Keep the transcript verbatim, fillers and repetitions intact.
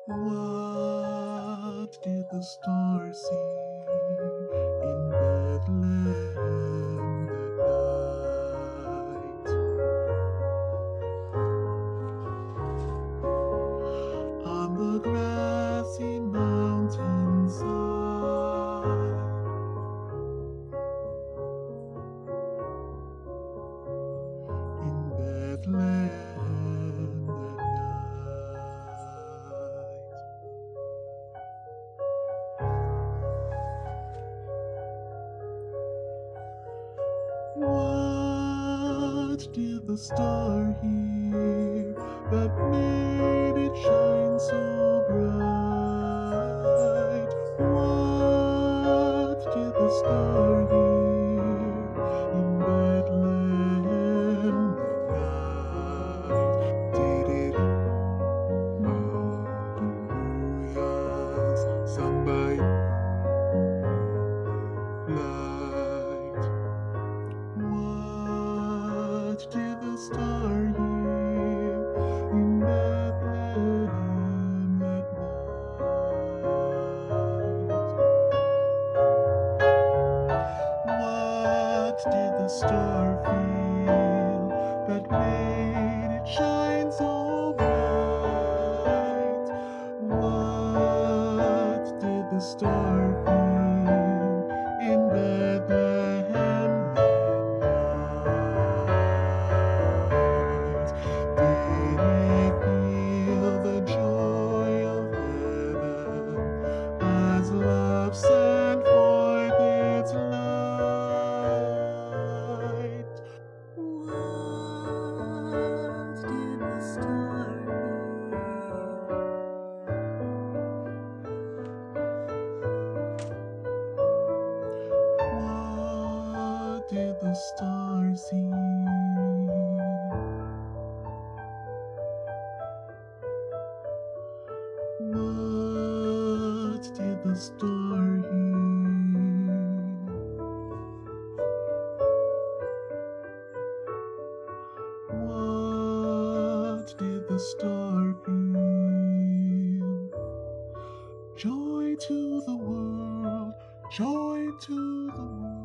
What did the star see in Bethlehem that night? On the grassy mountainside, in Bethlehem that night. What did the star hear that made it shine so bright? What did the star hear in Bethlehem that night? Did it hallelujahs sung by light? What did the star hear in Bethlehem that night? What did the star feel that made it shine so bright? What did the star feel in Bethlehem that night? Did it feel the joy of heaven as love sent forth its light? What did the star What did the star see? What did the star hear? What did the star feel? Joy to the world, joy to the world.